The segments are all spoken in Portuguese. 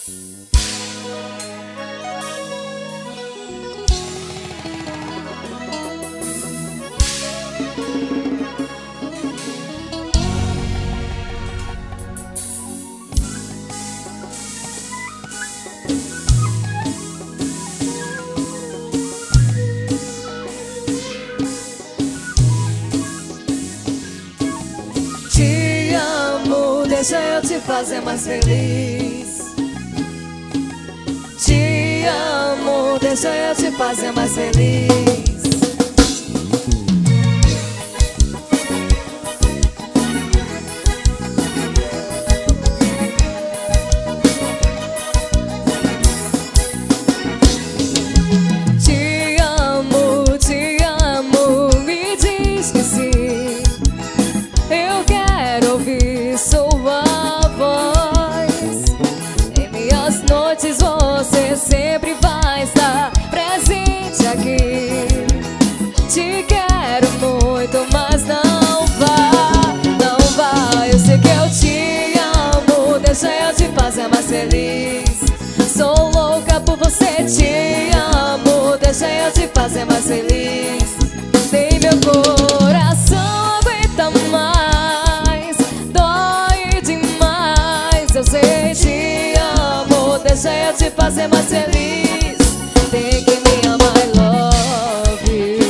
Te amo, deixa eu te fazer mais feliz. Te amo, deixa eu te fazer mais feliz. Te amo, me diz que sim. Eu quero ouvir sua voz. Em minhas noites você sempre vai estar presente aqui. Te quero muito, mas não vá. Eu sei que eu te amo, deixa eu te fazer mais feliz. Sou louca por você, te amo, deixa eu te fazer mais feliz. Nem meu coração aguenta mais, dói demais. Eu sei, te amo, deixa eu te fazer mais feliz. Tem que me amar, I love you.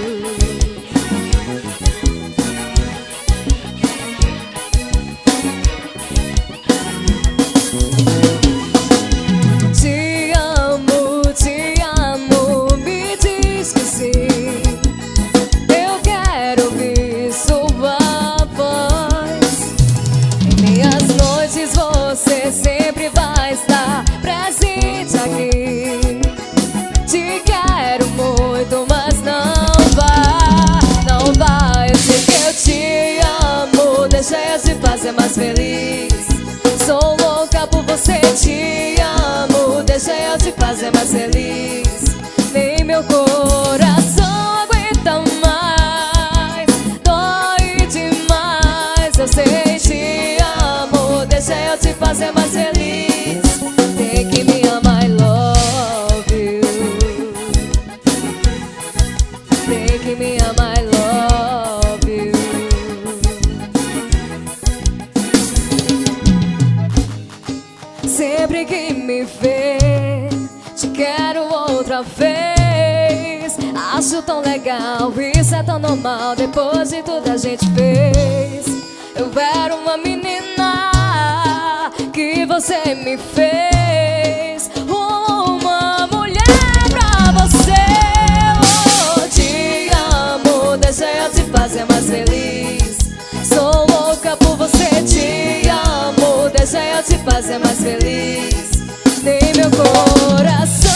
Te amo, me diz que sim. Eu quero ouvir sua voz. Em minhas noites você sempre vai estar presente aqui. Te quero muito, mas não vá. Eu sei que eu te amo, deixa eu te fazer mais feliz. Sou louca por você, te amo, deixa eu te fazer mais feliz. Nem meu coração aguenta mais, dói demais. Eu sei, te amo, deixa eu te fazer mais feliz. Tem que me amar, I love you. Tem que me amar, I love you. Sempre que me vê, te quero outra vez. Acho tão legal, isso é tão normal. Depois de tudo a gente fez. Eu era uma menina que você me fez uma mulher pra você. Oh, te amo, deixa eu te fazer mais feliz. Sou louca por você, te amo, deixa eu te fazer mais feliz. Nem meu coração